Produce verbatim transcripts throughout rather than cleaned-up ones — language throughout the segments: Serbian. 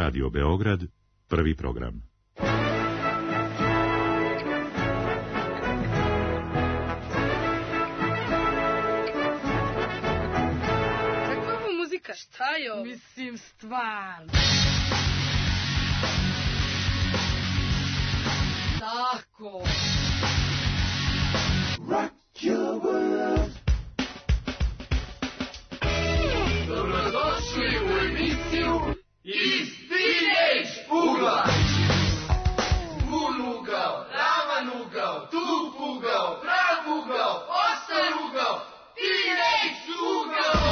Radio Beograd, prvi program. Kakva je muzika? Šta je ovo? Mislim, stvarno. Tako. Rock your world. Dobrodošli u emisiju Iz Teenage ugla. Pun ugao, ravan ugao, tup ugao, prav ugao, ostar ugao, Teenage ugao.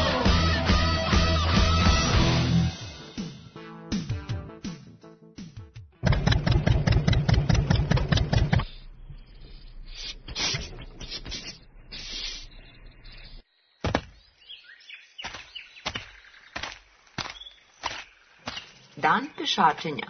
Dan pešačenja.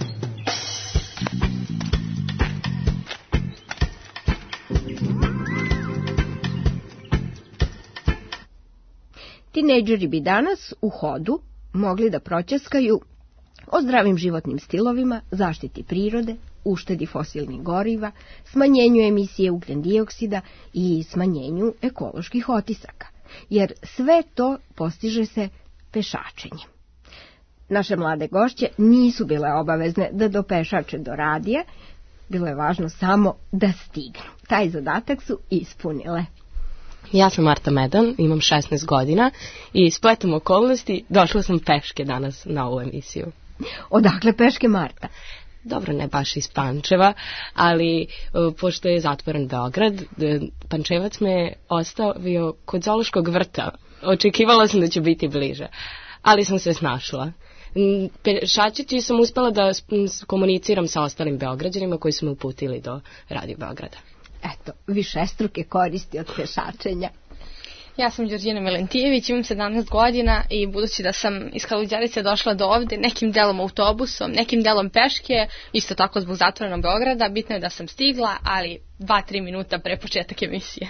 Tinejdžeri bi danas u hodu mogli da proćaskaju o zdravim životnim stilovima, zaštiti prirode, uštedi fosilnih goriva, smanjenju emisije ugljendioksida i smanjenju ekoloških otisaka, jer sve to postiže se pešačenjem. Naše mlade gošće nisu bile obavezne da dopešače do radija, bilo je važno samo da stignu. Taj zadatak su ispunile. Ja sam Marta Medan, imam šesnaest godina i spletom okolnosti došla sam peške danas na ovu emisiju. Odakle peške, Marta? Dobro, ne baš iz Pančeva, ali pošto je zatvoren Beograd, Pančevac me ostavio kod zoološkog vrta. Očekivala sam da će biti bliže, ali sam se snašla. Pešačeći sam uspela da komuniciram sa ostalim Beograđanima koji su me uputili do Radio Beograda. Eto, višestruke koristi od pešačenja. Ja sam Đorđina Milentijević, imam sedamnaest godina i budući da sam iz Kaluđerice došla do ovde nekim delom autobusom, nekim delom peške, isto tako zbog zatvorenog Beograda, bitno je da sam stigla, ali dva tri minuta pre početak emisije.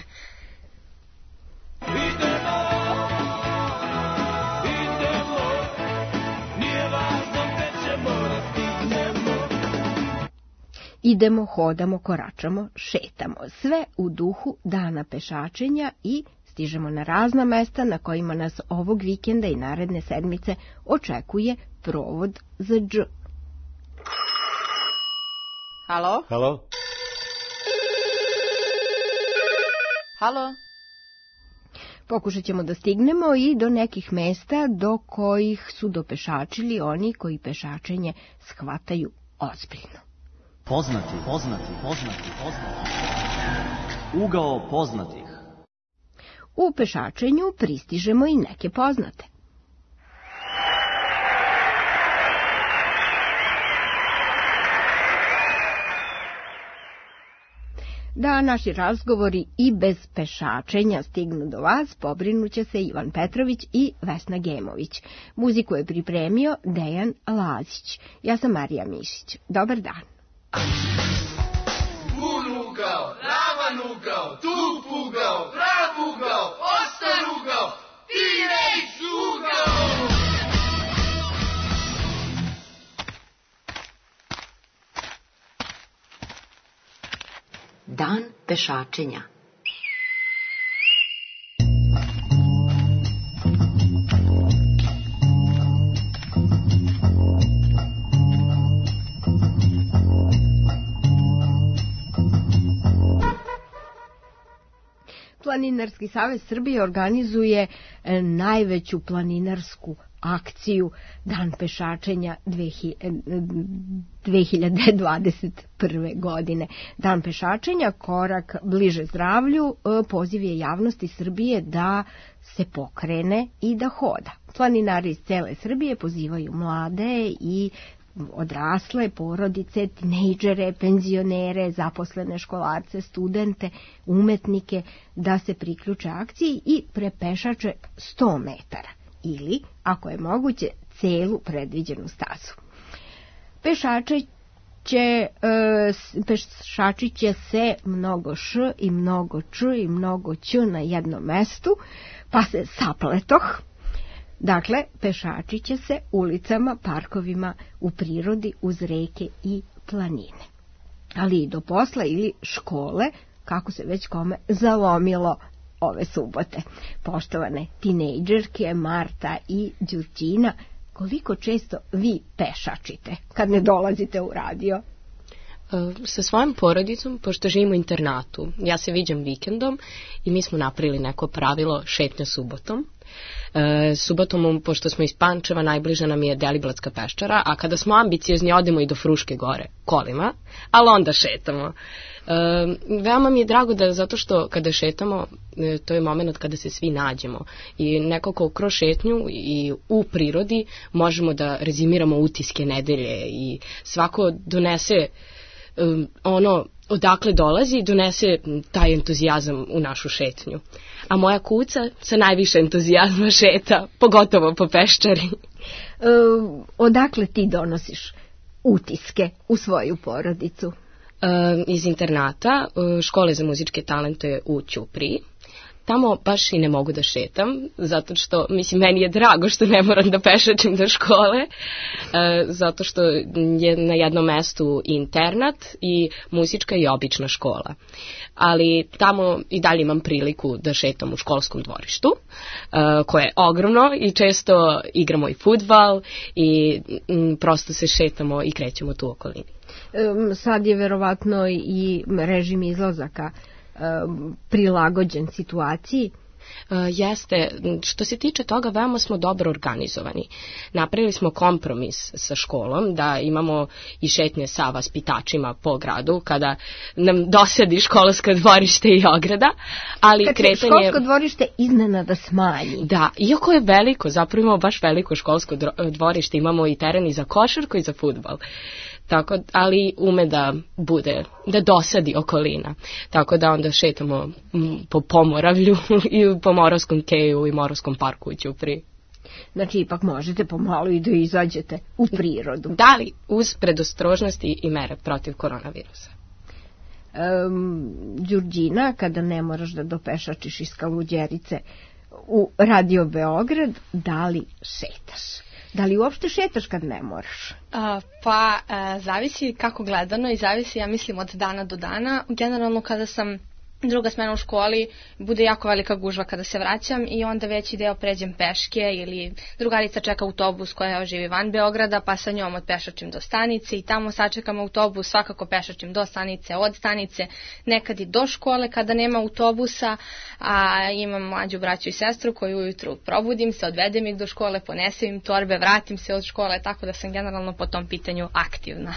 Idemo, hodamo, koračamo, šetamo, sve u duhu dana pešačenja i stižemo na razna mesta na kojima nas ovog vikenda i naredne sedmice očekuje provod za dž. Halo? Halo? Halo? Pokušat ćemo da stignemo i do nekih mesta do kojih su dopešačili oni koji pešačenje shvataju ozbiljno. Poznati, poznati, poznati, poznati. Ugao poznatih. U pešačenju pristižemo i neke poznate. Da naši razgovori i bez pešačenja stignu do vas, pobrinuće se Ivan Petrović i Vesna Gemović. Muziku je pripremio Dejan Lazić. Ja sam Marija Mišić. Dobar dan. Pun ugao, ravan ugao, tup ugao, prav ugao, ostar ugao, Teenage ugao. Dan pešačenja. Planinarski savez Srbije organizuje najveću planinarsku akciju Dan pešačenja dve hiljade dvadeset prve. godine. Dan pešačenja, korak bliže zdravlju, poziv je javnosti Srbije da se pokrene i da hoda. Planinari iz cele Srbije pozivaju mlade i odrasle, porodice, tinejdžere, penzionere, zaposlene školarce, studente, umetnike da se priključe akciji i prepešače sto metara ili, ako je moguće, celu predviđenu stazu. Pešače će, pešači će se mnogo š i mnogo č i mnogo ć na jednom mestu, pa se sapletoh. Dakle, pešači će se ulicama, parkovima, u prirodi, uz reke i planine. Ali i do posla ili škole, kako se već kome zalomilo ove subote. Poštovane tinejdžerke Marta i Đurđina, koliko često vi pešačite kad ne dolazite u radio? Sa svojom porodicom, pošto živimo u internatu, ja se viđam vikendom i mi smo napravili neko pravilo šetnja subotom. E, subotom, pošto smo iz Pančeva, najbliža nam je Deliblatska peščara, a kada smo ambiciozni odemo i do Fruške gore kolima, ali onda šetamo. E, veoma mi je drago da zato što kada šetamo, e, to je moment kada se svi nađemo i nekako kroz šetnju i u prirodi možemo da rezimiramo utiske nedelje i svako donese um, ono odakle dolazi, donese taj entuzijazam u našu šetnju. A moja kuca sa najviše entuzijazma šeta, pogotovo po peščari. E, odakle ti donosiš utiske u svoju porodicu? E, iz internata, škole za muzičke talente u Ćupriji. Tamo baš i ne mogu da šetam, zato što, mislim, meni je drago što ne moram da pešačim do škole, e, zato što je na jednom mestu internat i muzička i obična škola. Ali tamo i dalje imam priliku da šetam u školskom dvorištu, e, koje je ogromno i često igramo i fudbal i m, prosto se šetamo i krećemo tu u okolini. E, sad je verovatno i režim izlazaka prilagođen situaciji. Uh, jeste, što se tiče toga, veoma smo dobro organizovani. Napravili smo kompromis sa školom da imamo i šetnje sa vaspitačima po gradu kada nam dosadi školsko dvorište i ograda, ali kad kretanje... školsko dvorište iznenada smanji. Da, iako je veliko, zapravo imamo baš veliko školsko dvorište, imamo i teren i za košarku i za fudbal. Tako, ali ume da bude, da dosadi okolina. Tako da onda šetamo po Pomoravlju i po Moravskom keju i Moravskom parku u Ćupriji. Znači, ipak možete pomalo i da izađete u prirodu. Da li uz predostrožnosti i mere protiv koronavirusa. Um, Đurđina, kada ne moraš da dopešačiš iz Kaluđerice u Radio Beograd, da li šetaš? Da li uopšte šetaš kad ne moraš? A, pa, a, zavisi kako gledano i zavisi, ja mislim, od dana do dana. Generalno, kada sam druga smena u školi, bude jako velika gužva kada se vraćam i onda veći deo pređem peške ili drugarica čeka autobus koja živi van Beograda, pa sa njom odpešačim do stanice i tamo sačekam autobus, svakako pešačim do stanice, od stanice, nekad i do škole kada nema autobusa, a imam mlađu braću i sestru koju ujutru probudim se, odvedem ih do škole, ponesem im torbe, vratim se od škole, tako da sam generalno po tom pitanju aktivna.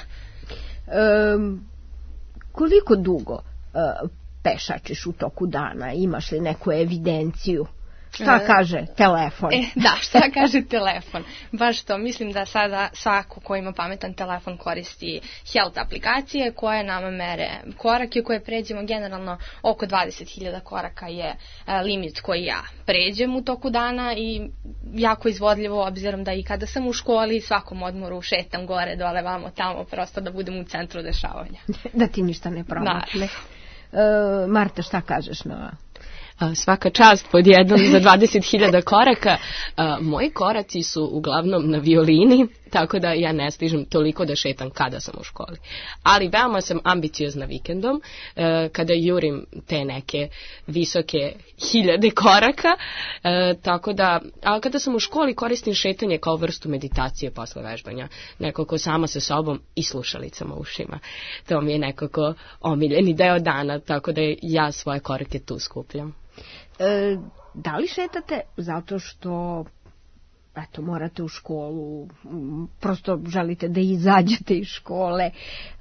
Um, koliko dugo uh, pešačiš u toku dana? Imaš li neku evidenciju? Šta kaže telefon? E, da, šta kaže telefon? Baš to, mislim da sada svako ko ima pametan telefon koristi Health aplikacije koje nama mere korake koje pređemo. Generalno oko dvadeset hiljada koraka je limit koji ja pređem u toku dana i jako izvodljivo, obzirom da i kada sam u školi svakom odmoru šetam gore, dole, vamo, tamo, prosto da budem u centru dešavanja. Da ti ništa ne promakne. Uh, Marta, šta kažeš na... Svaka čast pod jednom za dvadeset hiljada koraka. Moji koraci su uglavnom na violini, tako da ja ne stižem toliko da šetam kada sam u školi. Ali veoma sam ambiciozna vikendom, kada jurim te neke visoke hiljade koraka, tako da, a kada sam u školi koristim šetanje kao vrstu meditacije posle vežbanja, nekako sama sa sobom i slušalicama u ušima. To mi je nekako omiljeni deo dana, tako da ja svoje korake tu skupljam. E, da li šetate zato što eto, morate u školu, prosto želite da izađete iz škole, e,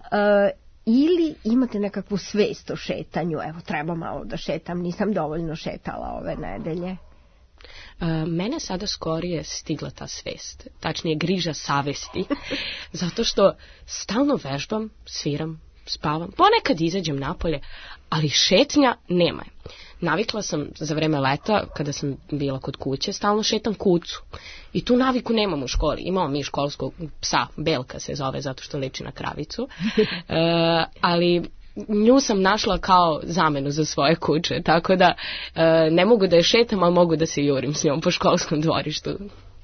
ili imate nekakvu svest o šetanju? Evo, treba malo da šetam, nisam dovoljno šetala ove nedelje. E, mene sada skorije stigla ta svest, tačnije griža savesti, zato što stalno vežbam, sviram, spavam, ponekad izađem napolje, ali šetnja nema je. Navikla sam za vreme leta, kada sam bila kod kuće, stalno šetam kucu. I tu naviku nemam u školi. Imamo mi školskog psa, Belka se zove, zato što liči na kravicu. E, ali nju sam našla kao zamenu za svoje kuće, tako da e, ne mogu da je šetam, ali mogu da se jurim s njom po školskom dvorištu.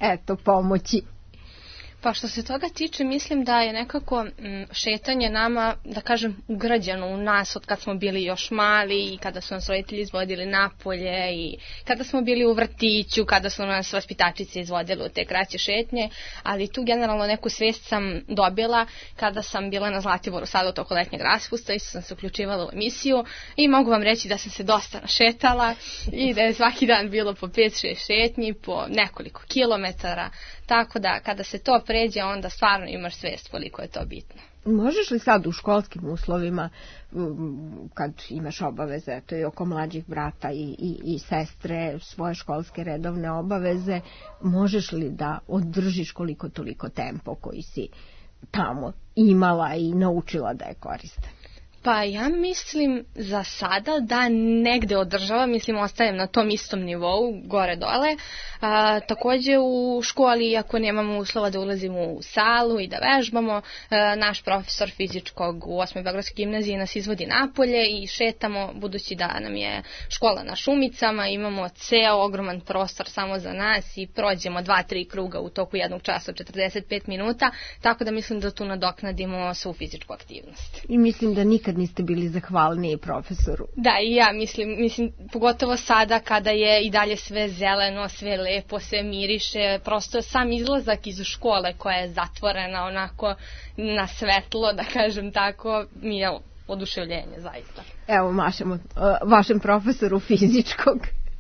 eto, pomoći? Pa što se toga tiče, mislim da je nekako m, šetanje nama, da kažem, ugrađeno u nas od kad smo bili još mali i kada su nas roditelji izvodili napolje i kada smo bili u vrtiću, kada su nas vaspitačice izvodile u te kraće šetnje, ali tu generalno neku svest sam dobila kada sam bila na Zlatiboru sada u toku letnjeg raspusta i sam se uključivala u emisiju i mogu vam reći da sam se dosta našetala i da je svaki dan bilo po pet šest šetnji, po nekoliko kilometara, tako da kada se to pređe, onda stvarno imaš svest koliko je to bitno. Možeš li sad u školskim uslovima, kad imaš obaveze, to je oko mlađih brata i, i, i sestre, svoje školske redovne obaveze, možeš li da održiš koliko toliko tempo koji si tamo imala i naučila da je koriste? Pa ja mislim za sada da negde održavam, mislim ostajem na tom istom nivou, gore dole. A, takođe u školi, ako nemamo uslova da ulazimo u salu i da vežbamo, a, naš profesor fizičkog u osmoj Beogradskoj gimnaziji nas izvodi napolje i šetamo, budući da nam je škola na Šumicama, imamo ceo ogroman prostor samo za nas i prođemo dva, tri kruga u toku jednog časa od četrdeset pet minuta, tako da mislim da tu nadoknadimo svu fizičku aktivnost. I mislim da nikad niste bili zahvalniji profesoru. Da, i ja mislim, mislim, pogotovo sada kada je i dalje sve zeleno, sve lepo, sve miriše, prosto sam izlazak iz škole koja je zatvorena onako na svetlo, da kažem tako, mi je oduševljenje, zaista. Evo, mašemo uh, vašem profesoru fizičkog.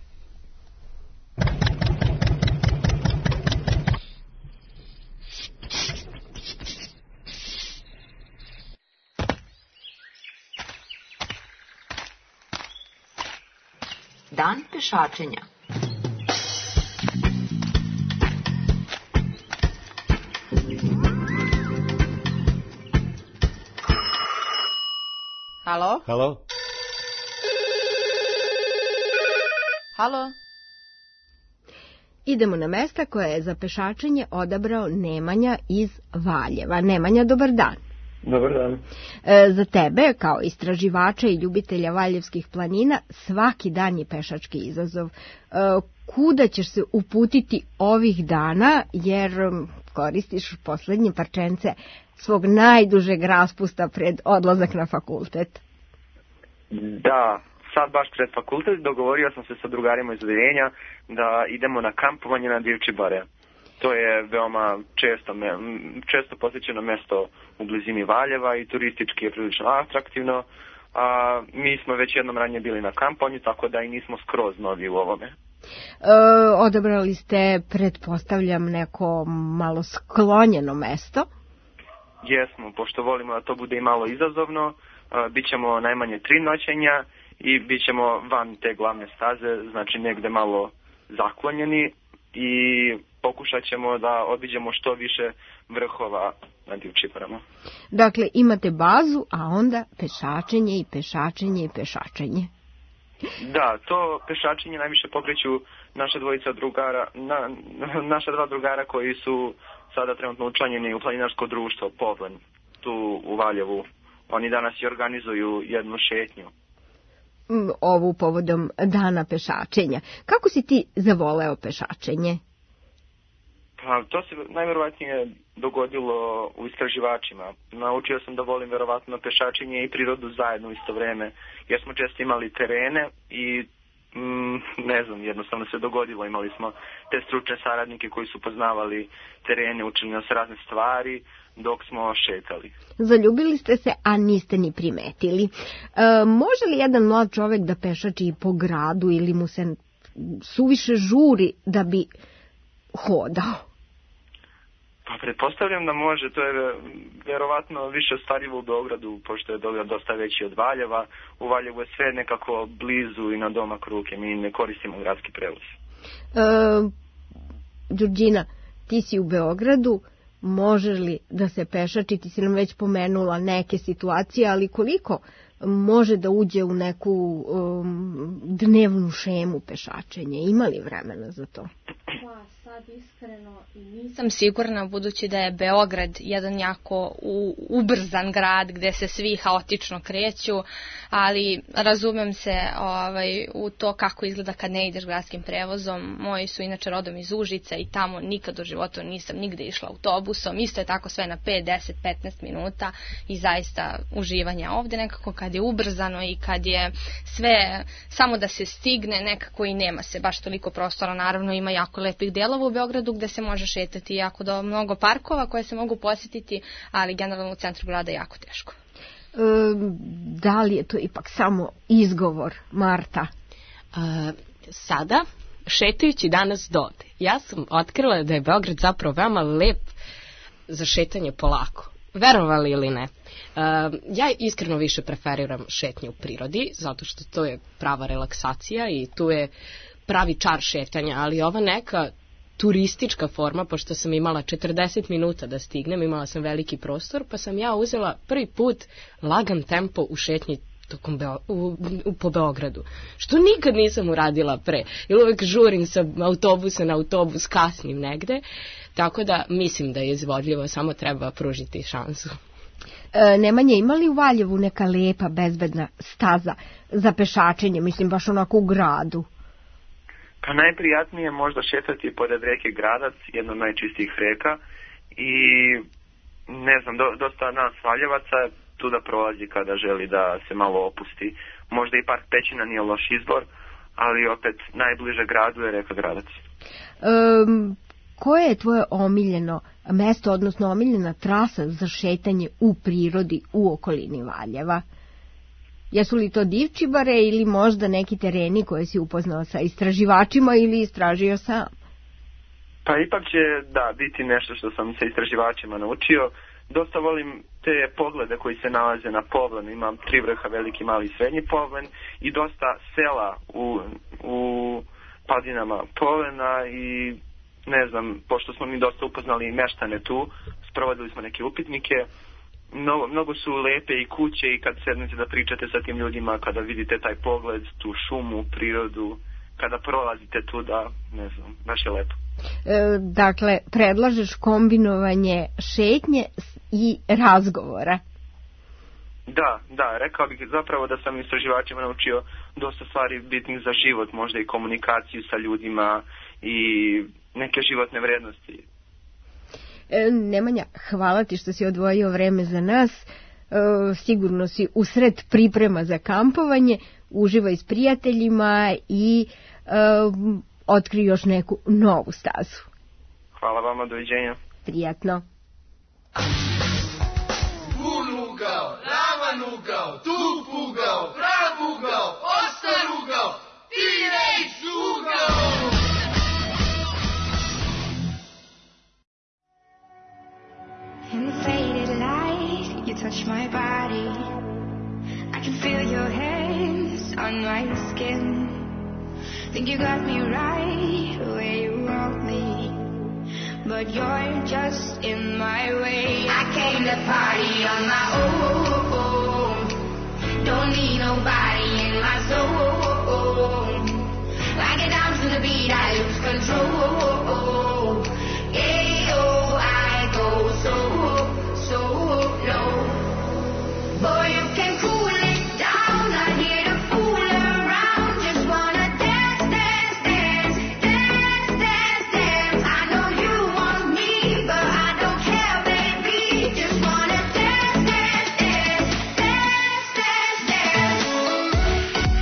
Dan pešačenja. Halo? Halo? Halo? Idemo na mesta koje je za pešačenje odabrao Nemanja iz Valjeva. Nemanja, dobar dan. Dobar dan. E, za tebe, kao istraživača i ljubitelja valjevskih planina, svaki dan je pešački izazov. E, kuda ćeš se uputiti ovih dana, jer koristiš poslednje parčence svog najdužeg raspusta pred odlazak na fakultet? Da, sad baš pred fakultet dogovorio sam se sa drugarima iz odeljenja da idemo na kampovanje na Divče bare. To je veoma često, često posjećeno mesto u blizini Valjeva i turistički je prilično atraktivno. A mi smo već jednom ranije bili na kampovanju, tako da i nismo skroz novi u ovome. E, odabrali ste, pretpostavljam, neko malo sklonjeno mesto? Jesmo, pošto volimo da to bude i malo izazovno, bit ćemo najmanje tri noćenja i bit ćemo van te glavne staze, znači negde malo zaklonjeni i pokušat ćemo da obiđemo što više vrhova na Divčim barama. Dakle, imate bazu, a onda pešačenje i pešačenje i pešačenje. Da, to pešačenje najviše pokreću naša dvojica drugara, na, naša dva drugara koji su sada trenutno učlanjeni u planinarsko društvo Povlen, tu u Valjevu. Oni danas i organizuju jednu šetnju. Ovu povodom dana pešačenja. Kako si ti zavoleo pešačenje? Pa, to se najverovatnije dogodilo u istraživačima. Naučio sam da volim verovatno pešačenje i prirodu zajedno u isto vreme, jer smo često imali terene i mm, ne znam, jednostavno se dogodilo. Imali smo te stručne saradnike koji su poznavali terene, učili nas razne stvari dok smo šetali. Zaljubili ste se, a niste ni primetili. E, može li jedan mlad čovek da pešači po gradu ili mu se suviše žuri da bi hodao? Pa pretpostavljam da može, to je verovatno više ostvarivo u Beogradu, pošto je Beograd dosta veći od Valjeva. U Valjevu je sve nekako blizu i na domak ruke, mi ne koristimo gradski prevoz. E, Đurđina, ti si u Beogradu, može li da se pešači, ti si nam već pomenula neke situacije, ali koliko može da uđe u neku um, dnevnu šemu pešačenja? Ima li vremena za to? Pa, sad iskreno i nisam sigurna, budući da je Beograd jedan jako u, ubrzan grad gde se svi haotično kreću, ali razumem se ovaj, u to kako izgleda kad ne ideš gradskim prevozom. Moji su inače rodom iz Užica i tamo nikad u životu nisam nigde išla autobusom. Isto je tako sve na pet, deset, petnaest minuta i zaista uživanje. Ovde nekako kad je ubrzano i kad je sve samo da se stigne, nekako i nema se baš toliko prostora. Naravno ima jako lepih delova u Beogradu gde se može šetati, jako do mnogo parkova koje se mogu posjetiti, ali generalno u centru grada je jako teško. E, da li je to ipak samo izgovor, Marta? E, sada, šetajući danas dode, ja sam otkrila da je Beograd zapravo veoma lep za šetanje polako. Verovali ili ne. Uh, ja iskreno više preferiram šetnje u prirodi, zato što to je prava relaksacija i tu je pravi čar šetanja, ali ova neka turistička forma, pošto sam imala četrdeset minuta da stignem, imala sam veliki prostor, pa sam ja uzela prvi put lagan tempo u šetnji tokom Beo, u, u, po Beogradu, što nikad nisam uradila pre, jer uvek žurim sa autobusa na autobus, kasnim negde, tako da mislim da je izvodljivo, samo treba pružiti šansu. E, Nemanje, ima li u Valjevu neka lepa, bezbedna staza za pešačenje, mislim baš onako u gradu? Pa najprijatnije je možda šetati pored reke Gradac, jedna od najčistijih reka, i ne znam, do, dosta nas Valjevaca tu da prolazi kada želi da se malo opusti. Možda i park Pećina nije loš izbor, ali opet najbliže gradu je reka Gradac. Um, koje je tvoje omiljeno mesto, odnosno omiljena trasa za šetanje u prirodi u okolini Valjeva? Jesu li to Divčibare ili možda neki tereni koje si upoznao sa istraživačima ili istražio sam? Pa ipak će, da, biti nešto što sam sa istraživačima naučio. Dosta volim te poglede koji se nalaze na Povlenu. Imam tri vrha, veliki, mali i srednji Povlen, i dosta sela u, u padinama Povlena, i ne znam, pošto smo mi dosta upoznali meštane tu, sprovodili smo neke upitnike. Mnogo, mnogo su lepe i kuće, i kad sednete da pričate sa tim ljudima, kada vidite taj pogled, tu šumu, prirodu, kada prolazite tu, da, ne znam, baš je lepo. E, dakle, predlažeš kombinovanje šetnje i razgovora. Da, da, rekao bih zapravo da sam istraživačima naučio dosta stvari bitnih za život, možda i komunikaciju sa ljudima i neke životne vrednosti. E, Nemanja, hvala ti što si odvojio vreme za nas. E, sigurno si usred priprema za kampovanje, uživaj s prijateljima i e, otkri još neku novu stazu. Hvala vama, doviđenja. Prijatno. Bun ugao, ravan ugao, tup ugao, prav ugao, ostar ugao, tirejs ugao. In the faded light, you touch my body. I can feel your hands on my skin. Think you got me right where you want me, but you're just in my way. I came to party on my own. Don't need nobody in my zone. I get down to the beat, I lose control. Yeah, oh, I go so, so low. Boy, you can cool it down. Not here to fool around. Just wanna dance, dance, dance, dance, dance, dance. I know you want me, but I don't care, baby. Just wanna dance, dance, dance, dance, dance, dance.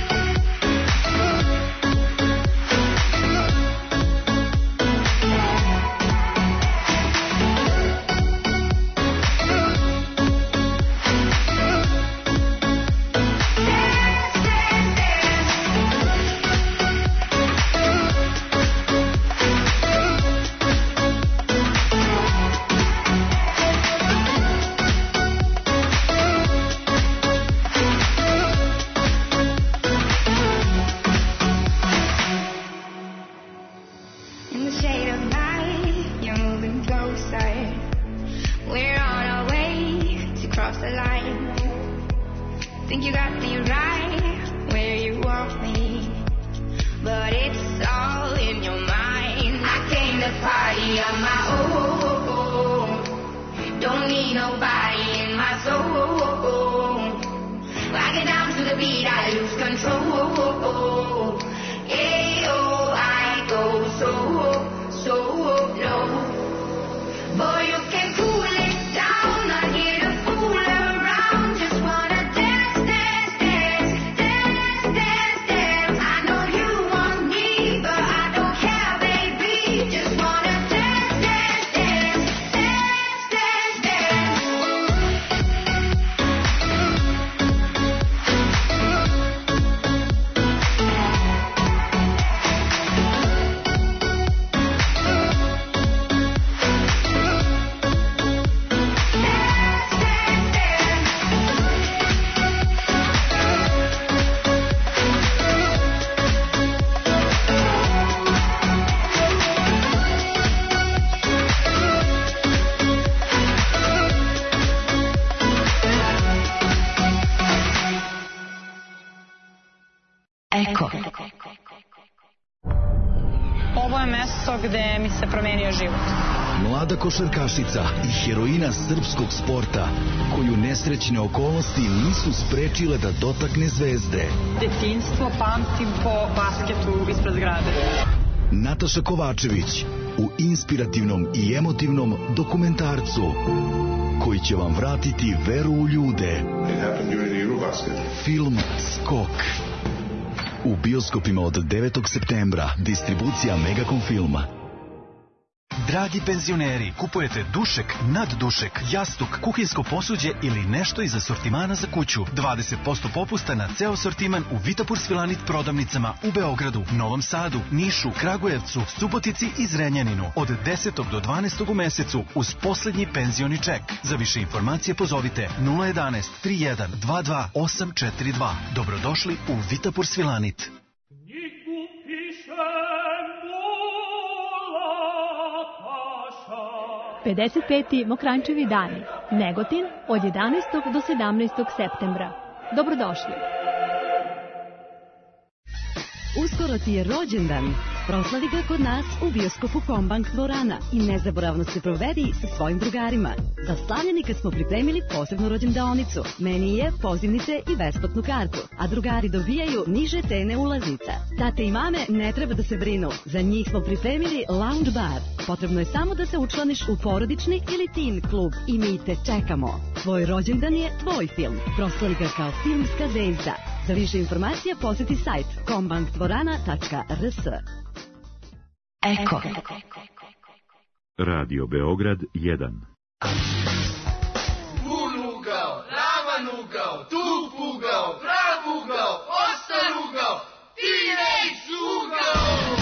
In the shade of night, you're moving closer. We're on our way to cross the line. Think you got me right where you want me, but it's all in your mind. I came to need nobody in my soul. I get down to the beat, I lose control. Hey, oh, I go so, so low. Boy, you can cool it down, not here to fool around. Just wanna dance, dance, dance, dance, dance, dance. I know you want me, but I don't care, baby. Just wanna dance, dance, dance, dance, dance, dance. Eko. Ovo je mesto gde mi se promenio život. Mlada košarkašica i heroina srpskog sporta, koju nesrećne okolnosti nisu sprečile da dotakne zvezde. Detinjstvo pamtim po basketu ispred zgrade. Nataša Kovačević u inspirativnom i emotivnom dokumentarcu koji će vam vratiti veru u ljude. Film Skok. U bioskopima od devetog septembra, distribucija Megacom filma. Dragi penzioneri, kupujete dušek, naddušek, jastuk, kuhinjsko posuđe ili nešto iz asortimana za kuću. dvadeset posto popusta na ceo asortiman u Vitapur Svilanit prodavnicama u Beogradu, Novom Sadu, Nišu, Kragujevcu, Subotici i Zrenjaninu. Od desetog do dvanaestog u mesecu uz poslednji penzioni ček. Za više informacije pozovite nula jedanaest tri jedan dva dva osam četiri dva. Dobrodošli u Vitapur Svilanit. pedeset peti Mokranjčevi dani. Negotin od jedanaestog do sedamnaestog septembra. Dobrodošli. Uskoro ti je rođendan. Proslavi ga kod nas u bioskopu Kombank dvorana i nezaboravno se provedi sa svojim drugarima. Za slavljenika smo pripremili posebnu rođendaonicu, menije, pozivnice i besplatnu kartu, a drugari dobijaju niže cene ulaznica. Tate i mame ne treba da se brinu, za njih smo pripremili lounge bar. Potrebno je samo da se učlaniš u porodični ili teen klub i mi te čekamo. Tvoj rođendan je tvoj film. Proslavi ga kao filmska zvezda. Za više informacija poseti sajt kombank dvorana tačka r s. Eko. Radio Beograd jedan. Pun ugao, ravan ugao, tup ugao, prav ugao, ostar ugao, teenage ugao.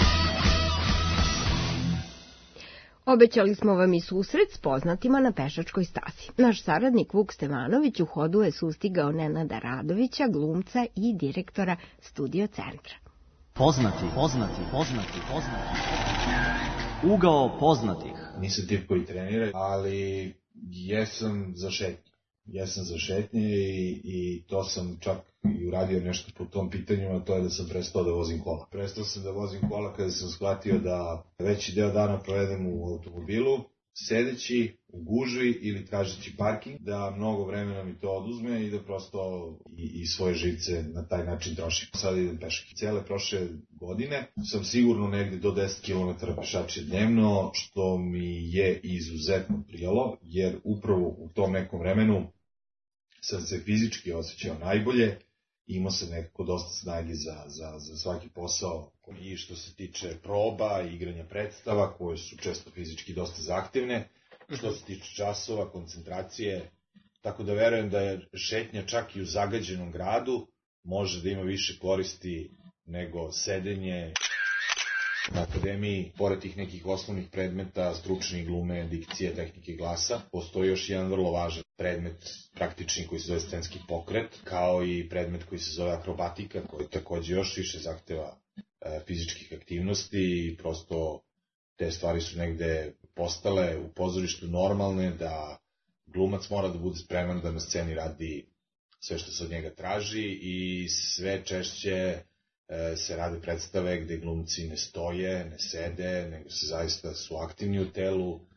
Obećali smo vam i susret s poznatima na pešačkoj stazi. Naš saradnik Vuk Stevanović u hodu je sustigao Nenada Radovića, glumca i direktora Studio centra. Poznati, poznati, poznati, poznati. Ugao poznatih. Nisam tip koji trenira, ali jesam za šetnje. Jesam za šetnje i, i to sam čak i uradio nešto po tom pitanju, a to je da sam prestao da vozim kola. Prestao sam da vozim kola kada sam shvatio da veći deo dana provedem u automobilu, sedeći u gužvi ili tražeći parking, da mnogo vremena mi to oduzme i da prosto i, i svoje živce na taj način trošim. Sada idem peške. Cijele prošle godine sam sigurno negde do deset kilometara pešačije dnevno, što mi je izuzetno prijalo, jer upravo u tom nekom vremenu sam se fizički osjećao najbolje, imao sam nekako dosta snage za, za, za svaki posao. I što se tiče proba i igranja predstava, koje su često fizički dosta zahtevne, što se tiče časova, koncentracije, tako da verujem da je šetnja čak i u zagađenom gradu može da ima više koristi nego sedenje. Na akademiji, pored tih nekih osnovnih predmeta, stručne glume, dikcije, tehnike glasa, postoji još jedan vrlo važan predmet praktični koji se zove scenski pokret, kao i predmet koji se zove akrobatika, koji takođe još više zahteva e, fizičkih aktivnosti i prosto te stvari su negde postale u pozorištu normalne, da glumac mora da bude spreman da na sceni radi sve što se od njega traži i sve češće se rade predstave gde glumci ne stoje, ne sede, nego se zaista su aktivni u telu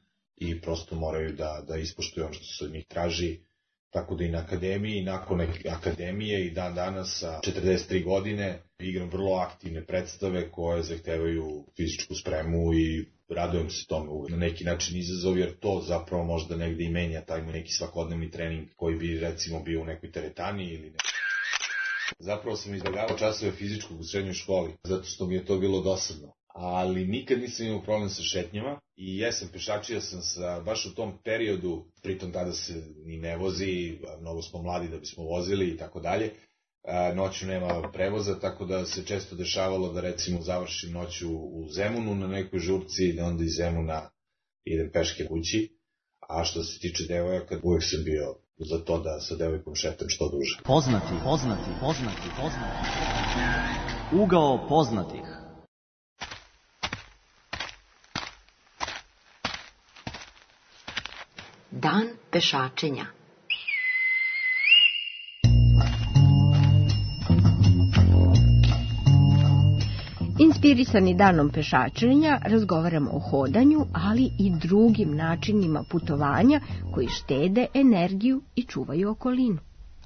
i prosto moraju da, da ispoštuju ono što se od njih traži. Tako da i na akademiji, nakon akademije i dan danas sa četrdeset tri godine igram vrlo aktivne predstave koje zahtevaju fizičku spremu i radujem se tome na neki način izazov, jer to zapravo možda negde i menja taj neki svakodnevni trening koji bi recimo bio u nekoj teretani ili ne. Zapravo sam izbjegavao časove fizičkog u srednjoj školi, zato što mi je to bilo dosadno. Ali nikad nisam imao problem sa šetnjama i jesam, pešačio sam sa, baš u tom periodu, pritom tada se ni ne vozi, mnogo smo mladi da bismo vozili i tako dalje, noću nema prevoza, tako da se često dešavalo da recimo završim noću u Zemunu na nekoj žurci, da onda iz Zemuna idem peške kući, a što se tiče devojaka, uvijek sam bio za to da sa devojkom šetam što duže. Poznati, poznati, poznati, poznati. Ugao poznatih. Dan pešačenja. Inspirisani danom pešačenja razgovaramo o hodanju, ali i drugim načinima putovanja koji štede energiju i čuvaju okolinu.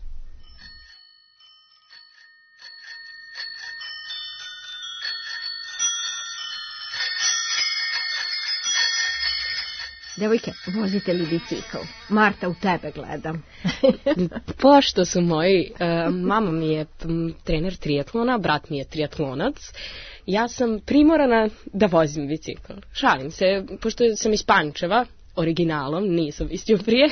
Devojke, vozite li bicikl? Marta, u tebe gledam. Pošto su moji, uh, mama mi je trener triatlona, brat mi je triatlonac, ja sam primorana da vozim bicikl. Šalim se, pošto sam iz Pančeva, originalom, nisam iz Ćuprije,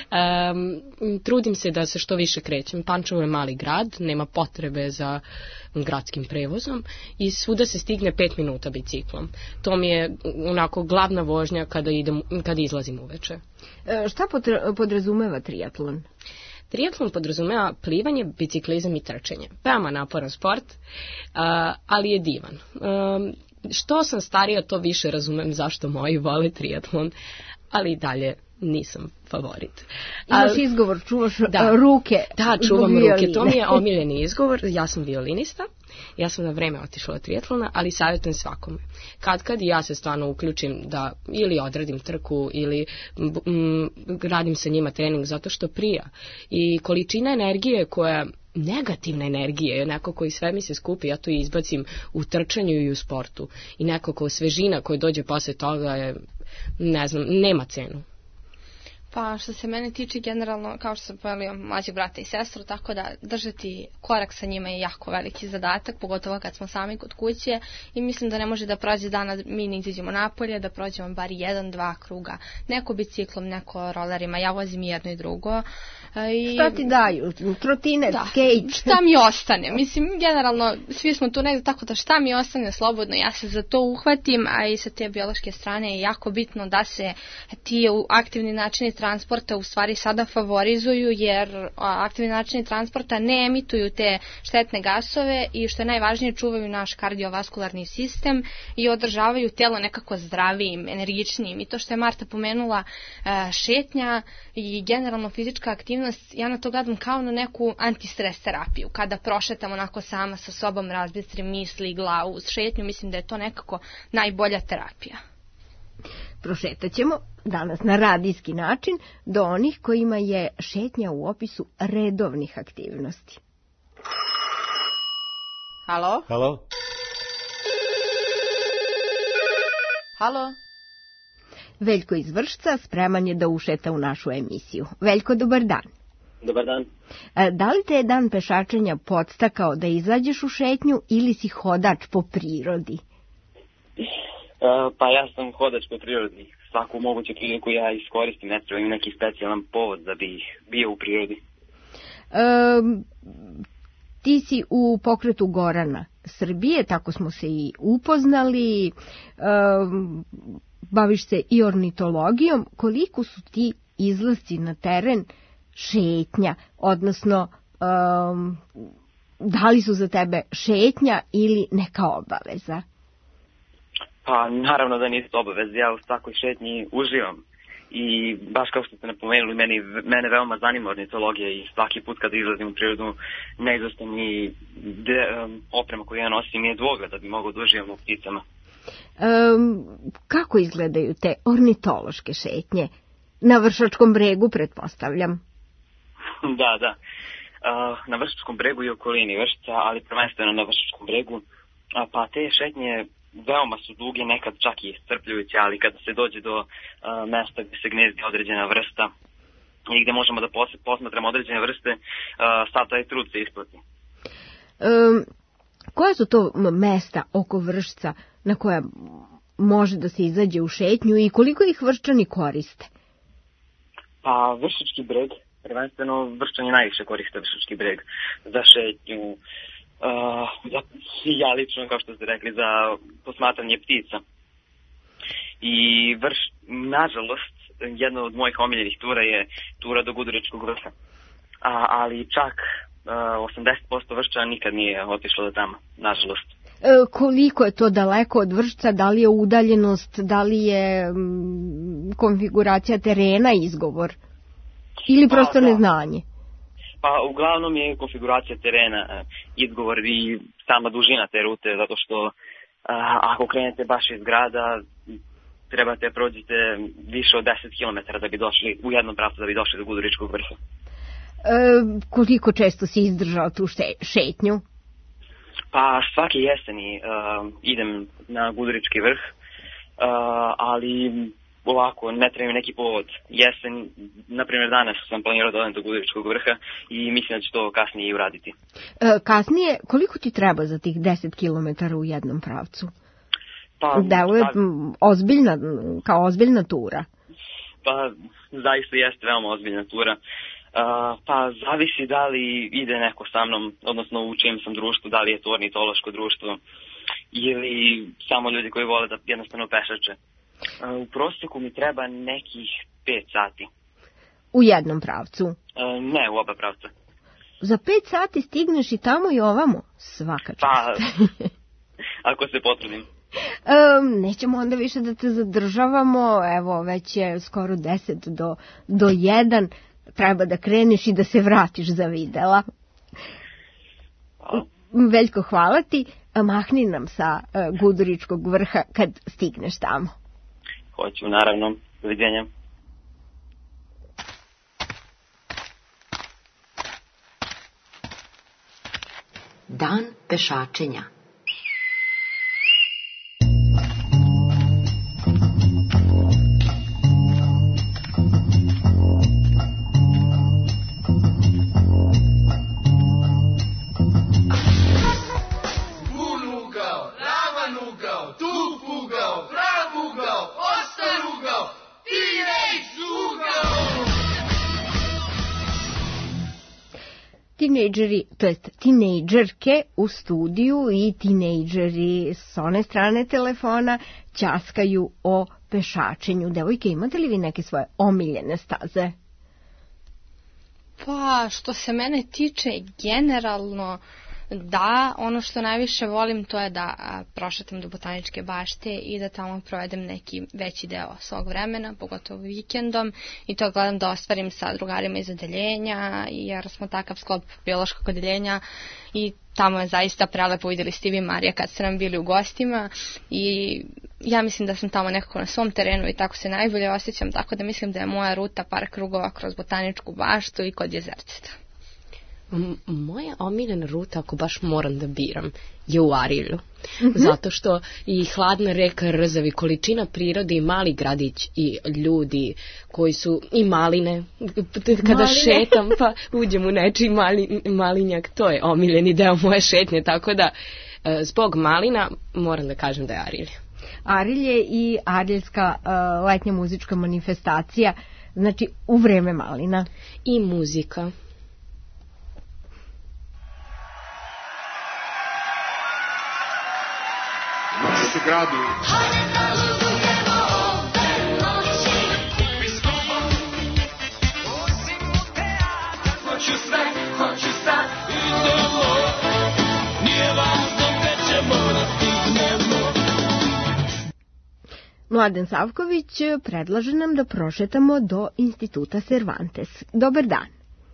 um, trudim se da se što više krećem. Pančevo je mali grad, nema potrebe za gradskim prevozom i svuda se stigne pet minuta biciklom. To mi je onako glavna vožnja kada, idem, kada izlazim uveče. E, šta podrazumeva triatlon? Triatlon podrazumeva plivanje, biciklizam i trčanje. Veoma naporan sport, uh, ali je divan. Um, što sam starija, to više razumem zašto moji vole triatlon, ali i dalje nisam favorit. Imaš ali, izgovor, čuvaš da, ruke. Da, čuvam ruke, to mi je omiljeni izgovor. Ja sam violinista, ja sam na vreme otišla od triatlona, ali savjetujem svakome. Kad kad ja se stvarno uključim da ili odradim trku ili m, radim sa njima trening zato što prija. I količina energije koja negativne energije, nekako i sve mi se skupi, ja to izbacim u trčanju i u sportu. I nekako svežina koja dođe posle toga je, ne znam, nema cenu. Pa što se mene tiče generalno, kao što sam pojavila mlađe brata i sestru, tako da držati korak sa njima je jako veliki zadatak, pogotovo kad smo sami kod kuće i mislim da ne može da prođe dana mi ne izađemo napolje, da prođemo bar jedan, dva kruga, neko biciklom, neko rolerima, ja vozim jedno i drugo. I... Šta ti daju? Trotinet, da, skate? Šta mi ostane? Mislim, generalno, svi smo tu negdje tako da šta mi ostane slobodno, ja se za to uhvatim, a i sa te biološke strane je jako bitno da se ti aktivni načini transporta u stvari sada favorizuju, jer aktivni načini transporta ne emituju te štetne gasove i što je najvažnije čuvaju naš kardiovaskularni sistem i održavaju telo nekako zdravijim, energičnijim. I to što je Marta pomenula, šetnja i generalno fizička aktivnost, ja na to gledam kao na neku antistres terapiju. Kada prošetam onako sama sa sobom, razbistrim misli i glavu uz šetnju, mislim da je to nekako najbolja terapija. Prošetat ćemo danas na radijski način do onih kojima je šetnja u opisu redovnih aktivnosti. Halo? Halo? Halo? Veljko iz Vršca spreman je da ušeta u našu emisiju. Veljko, dobar dan. Dobar dan. Da li te je dan pešačenja podstakao da izađeš u šetnju ili si hodač po prirodi? Uh, pa ja sam hodač po prirodi. Svaku moguću priliku ja iskoristim, ne treba im neki specijalan povod da bi bio u prirodi. Um, ti si u pokretu Gorana Srbije, tako smo se i upoznali, um, baviš se i ornitologijom. Koliko su ti izlasci na teren šetnja, odnosno um, da li su za tebe šetnja ili neka obaveza? Pa naravno da nisu obaveze, ja u svakoj šetnji uživam i baš kao što ste napomenuli, meni, mene veoma zanima ornitologija i svaki put kada izlazim u prirodu neizostavni um, oprema koju ja nosim je dvogled da bi mogao da uživam u pticama. Um, kako izgledaju te ornitološke šetnje? Na Vršačkom bregu, pretpostavljam. Da, da. Uh, na Vršačkom bregu i okolini Vršca, ali prvenstveno na Vršačkom bregu. Uh, pa te šetnje veoma su duge, nekad čak i iscrpljujuće, ali kada se dođe do uh, mesta gdje se gnezdi određena vrsta i gdje možemo da pos- posmatramo određene vrste, uh, sad taj trud se isplati. Um, koja su to mesta oko Vršca na koja može da se izađe u šetnju i koliko ih Vrščani koriste? Pa Vršački breg, prvenstveno Vrščani najviše koriste Vršački breg za šetnju, uh, za, ja lično, kao što ste rekli, za posmatranje ptica. I Vrš, nažalost, jedna od mojih omiljenih tura je tura do Guduričkog vrha. A, ali čak uh, osamdeset posto Vrščana nikad nije otišlo do tamo, nažalost. E, koliko je to daleko od Vršca, da li je udaljenost, da li je m, konfiguracija terena izgovor ili prosto pa, neznanje? Pa uglavnom je konfiguracija terena izgovor i sama dužina te rute, zato što a, ako krenete baš iz grada, trebate prođite više od deset kilometara da bi došli u jednom pravcu da bi došli do Guduričkog vrha. E, koliko često si izdržao tu šetnju? Pa svake jeseni uh, idem na Gudurički vrh, uh, ali ovako ne trebam neki povod. Jesen, na primjer danas sam planirao da odem do Guduričkog vrha i mislim da ću to kasnije i uraditi. E, kasnije, koliko ti treba za tih deset kilometara u jednom pravcu? Pa, Deluje da, ozbiljna, kao ozbiljna tura. Pa zaista jeste veoma ozbiljna tura. Uh, pa zavisi da li ide neko sa mnom, odnosno u čijem sam društvu, da li je to ornitološko društvo ili samo ljudi koji vole da jednostavno pešače. Uh, u prosjeku mi treba nekih pet sati. U jednom pravcu? Uh, ne, u oba pravca. Za pet sati stigneš i tamo i ovamo? Svaka čast. Pa, ako se potrudim. Um, nećemo onda više da te zadržavamo, evo već je skoro deset do, do jedan. Treba da kreneš i da se vratiš za videla. Veljko, hvala ti. Mahni nam sa uh, Guduričkog vrha kad stigneš tamo. Hoću, naravno. Doviđenja. Dan pešačenja. Tinejdžeri, to jest tinejdžerke u studiju i tinejdžeri s one strane telefona ćaskaju o pešačenju. Devojke, imate li vi neke svoje omiljene staze? Pa, što se mene tiče, generalno da, ono što najviše volim to je da a, prošetam do Botaničke bašte i da tamo provedem neki veći deo svog vremena, pogotovo vikendom, i to gledam da ostvarim sa drugarima iz odeljenja, jer smo takav sklop biološkog odeljenja i tamo je zaista prelepo. Vidjeli ste vi, Marija, kad ste nam bili u gostima, i ja mislim da sam tamo nekako na svom terenu i tako se najbolje osjećam, tako da mislim da je moja ruta par krugova kroz Botaničku baštu i kod Jezerceta. Moja omiljena ruta, ako baš moram da biram, je u Arilju. Mm-hmm. Zato što i hladna reka Rzavi, količina prirode i mali gradić i ljudi koji su i maline. Kada maline. Šetam pa uđem u nečiji mali, malinjak, to je omiljeni deo moje šetnje. Tako da zbog malina moram da kažem da je Arilje. Arilje i ariljska uh, letnja muzička manifestacija, znači u vreme malina. I muzika. U gradu. Hoću sve, hoću sad, idemo. Nije važno gde ćemo da stignemo. Mladen Savković predlaže nam da prošetamo do Instituta Cervantes. Dobar dan.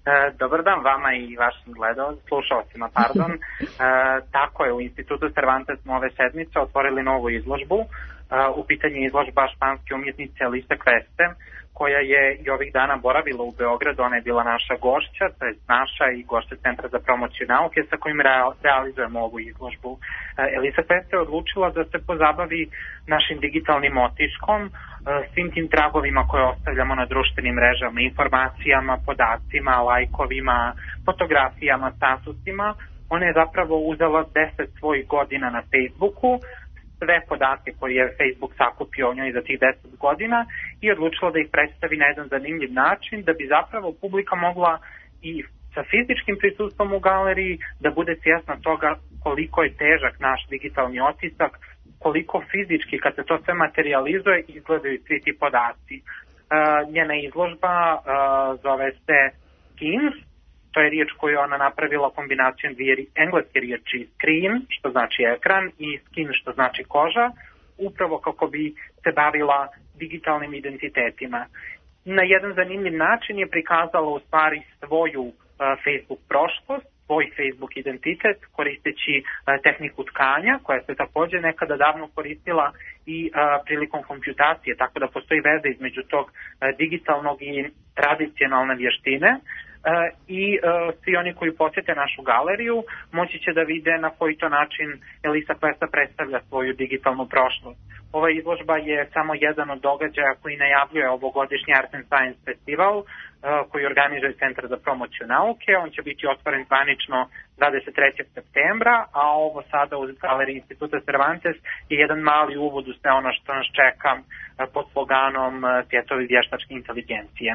E, dobar dan vama i vašim gledalcima, slušalcima, pardon. E, tako je, u Institutu Cervantes smo ove sedmice otvorili novu izložbu. E, u pitanju je izložba španske umjetnice Elise Kveste, koja je i ovih dana boravila u Beogradu. Ona je bila naša gošća, to je naša i gošća Centra za promociju nauke sa kojim realizujemo ovu izložbu. Elisa Kveste je odlučila da se pozabavi našim digitalnim otiskom, svim tim tragovima koje ostavljamo na društvenim mrežama, informacijama, podacima, lajkovima, fotografijama, statusima. Ona je zapravo uzela deset svojih godina na Facebooku, sve podatke koje je Facebook sakupio o njoj za tih deset godina i odlučila da ih predstavi na jedan zanimljiv način, da bi zapravo publika mogla i sa fizičkim prisustvom u galeriji da bude svjesna toga koliko je težak naš digitalni otisak, koliko fizički kad se to sve materializuje izgledaju svi ti podaci. E, njena izložba e, zove se Skins, to je riječ koju ona napravila kombinacijom dvije engleske riječi screen, što znači ekran, i skin, što znači koža, upravo kako bi se bavila digitalnim identitetima. Na jedan zanimljiv način je prikazala u stvari svoju uh, Facebook prošlost, svoj Facebook identitet, koristeći uh, tehniku tkanja, koja se također nekada davno koristila i uh, prilikom kompjutacije, tako da postoji veza između tog uh, digitalnog i tradicionalne vještine. Uh, i uh, svi oni koji posjete našu galeriju moći će da vide na koji to način Elisa Kvesta predstavlja svoju digitalnu prošlost. Ova izložba je samo jedan od događaja koji najavljuje ovogodišnji Art and Science festival uh, koji organizuje Centar za promociju nauke. On će biti otvoren zvanično dvadeset trećeg septembra, a ovo sada u galeriji Instituta Cervantes je jedan mali uvod u sve ono što nas čeka uh, pod sloganom uh, svjetovi vještačke inteligencije.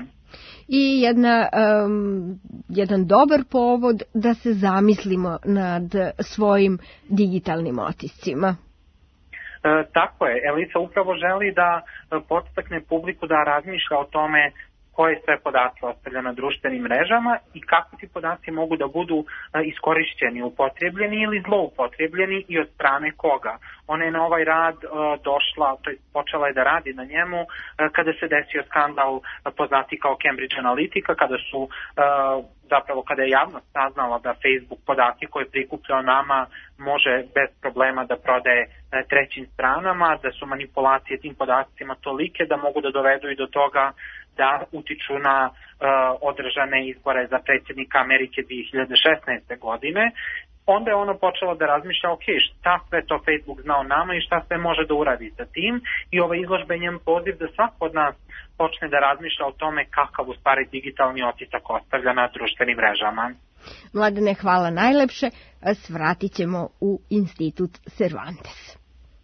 I jedna, um, jedan dobar povod da se zamislimo nad svojim digitalnim otiscima. E, tako je, Elisa upravo želi da podstakne publiku da razmišlja o tome koje sve podatke ostavlja na društvenim mrežama i kako ti podaci mogu da budu iskorišćeni, upotrebljeni ili zloupotrebljeni i od strane koga. Ona je na ovaj rad došla, to je počela je da radi na njemu kada se desio skandal poznati kao Cambridge Analytica, kada su zapravo kada je javnost saznala da Facebook podatke koje prikuplja o nama može bez problema da prodaje trećim stranama, da su manipulacije tim podacima tolike da mogu da dovedu i do toga da utiču na uh, održane izbore za predsjednika Amerike dvije hiljade šesnaeste. godine. Onda je ono počelo da razmišlja, ok, šta sve to Facebook zna o nama i šta sve može da uradi sa tim, i ova izložba je njen poziv da svako od nas počne da razmišlja o tome kakav u stvari digitalni otisak ostavlja na društvenim mrežama. Mladene, hvala najlepše. Svratit ćemo u Institut Cervantes.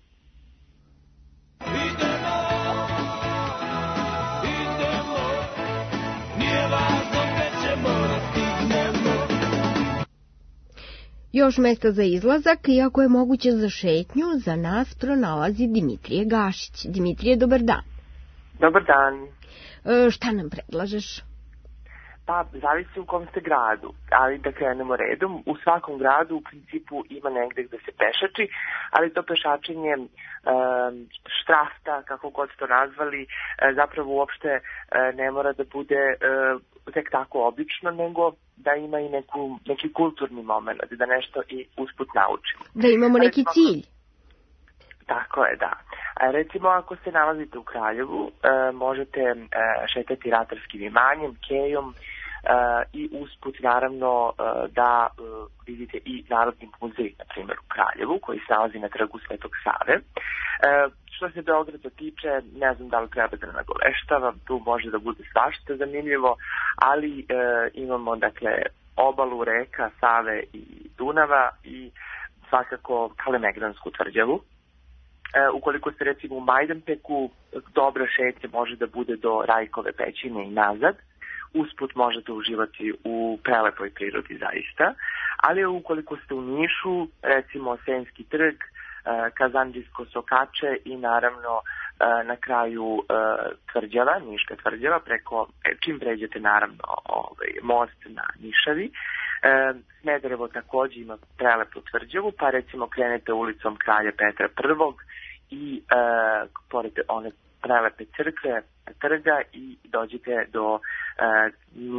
Još mesta za izlazak, iako je moguće za šetnju, za nas pronalazi Dimitrije Gašić. Dimitrije, dobar dan. Dobar dan. E, šta nam predlažeš? Pa, zavisi u kom ste gradu, ali da krenemo redom. U svakom gradu u principu ima negde gde se pešači, ali to pešačenje e, štrafta, kako god to nazvali, e, zapravo uopšte e, ne mora da bude e, tek tako obično, nego da ima i neku, neki kulturni moment, da nešto i usput naučimo. Da imamo neki recimo, cilj. Tako je, da. A recimo, ako se nalazite u Kraljevu, e, možete e, šetati Ratarskim imanjem, Kejom, e, i usput naravno e, da e, vidite i Narodni muzej, na primjer u Kraljevu, koji se nalazi na trgu Svetog Save. E, što se Beograda tiče, ne znam da li treba da nagoveštavam, tu može da bude svašta zanimljivo, ali e, imamo dakle obalu reka Save i Dunava i svakako Kalemegdansku tvrđavu. E, ukoliko ste recimo u Majdanpeku, dobra šetnja može da bude do Rajkove pećine i nazad. Usput možete uživati u prelepoj prirodi zaista, ali ukoliko ste u Nišu, recimo Senjski trg, e, Kazandžijsko sokače i naravno e, na kraju e, tvrđava, Niška tvrđava, preko, e, čim pređete naravno ovaj, most na Nišavi. E, Smederevo također ima prelepu tvrđavu, pa recimo krenete ulicom Kralja Petra prvog i e, pored one prelepe crkve, trga i dođete do e,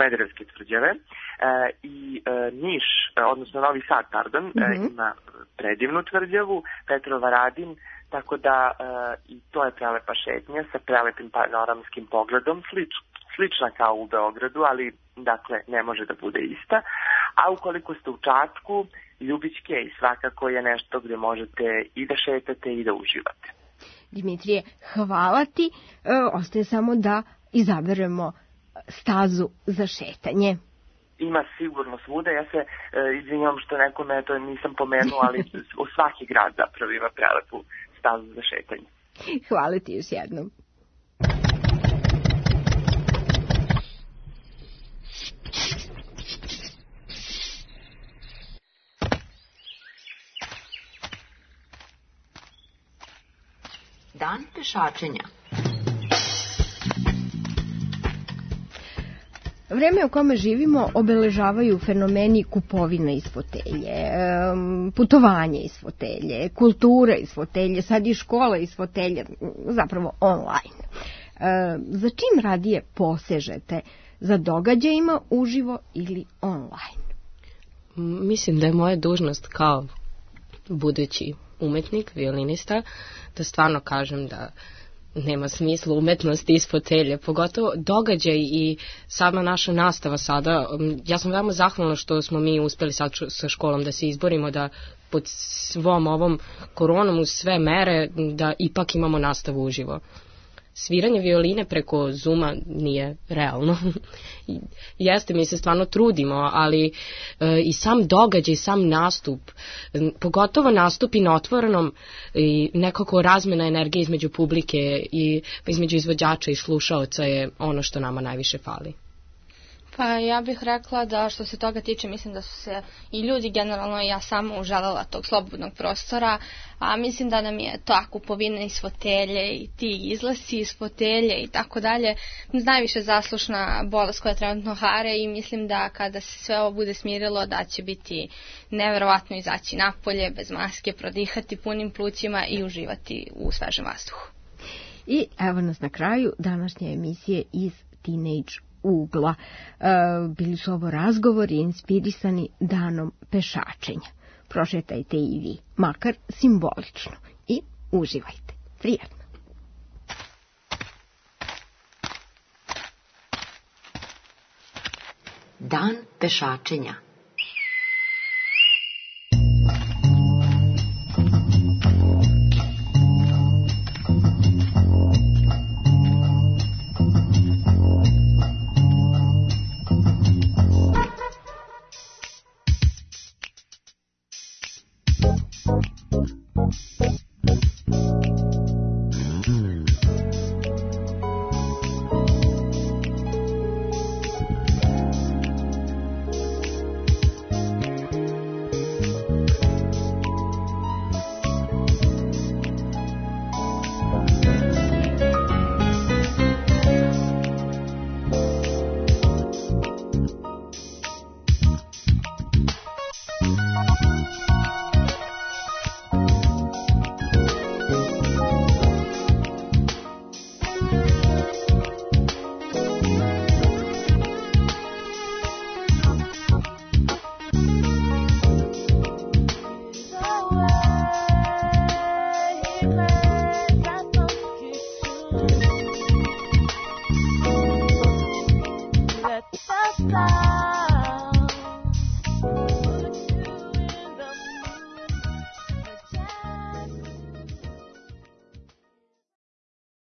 Smederevske tvrđave i Niš, odnosno Novi Sad, pardon, mm-hmm. ima predivnu tvrđavu, Petrovaradin, tako da i to je prelepa šetnja sa prelepim panoramskim pogledom, slič, slična kao u Beogradu, ali dakle ne može da bude ista. A ukoliko ste u Čačku, Ljubić Kej svakako je nešto gde možete i da šetate i da uživate. Dimitrije, hvala ti. E, ostaje samo da izaberemo stazu za šetanje. Ima sigurno svuda. Ja se e, izvinjam što nekome to nisam pomenuo, ali u svaki grad zapravo ima prelepu stazu za šetanje. Hvala ti još jednom. Dan pešačenja. Vreme u kome živimo obeležavaju fenomeni kupovine iz fotelje, putovanje iz fotelje, kultura iz fotelje, sad i škola iz fotelje, zapravo online. Za čim radije posežete? Za događajima uživo ili online? Mislim da je moja dužnost kao budući umetnik, violinista, da stvarno kažem da nema smisla umetnosti iz fotelje, pogotovo događaj i sama naša nastava sada. Ja sam veoma zahvalna što smo mi uspeli sad sa školom da se izborimo, da pod svom ovom koronom uz sve mere da ipak imamo nastavu uživo. Sviranje violine preko Zooma nije realno. Jeste, mi se stvarno trudimo, ali e, i sam događaj, sam nastup, pogotovo nastupi na otvorenom i nekako razmena energije između publike i između izvođača i slušaoca je ono što nama najviše fali. Pa ja bih rekla da što se toga tiče, mislim da su se i ljudi generalno i ja sama uželjela tog slobodnog prostora, a mislim da nam je ta kupovina iz fotelje i ti izlasci iz fotelje i tako dalje najviše zaslušna bolest koja trenutno hare i mislim da kada se sve ovo bude smirilo da će biti neverovatno izaći napolje bez maske, prodihati punim plućima i uživati u svežem vazduhu. I evo nas na kraju današnje emisije iz Teenage ugla. E, bili su ovo razgovori inspirisani danom pešačenja. Prošetajte i vi, makar simbolično, i uživajte. Prijatno. Dan pešačenja. Bye.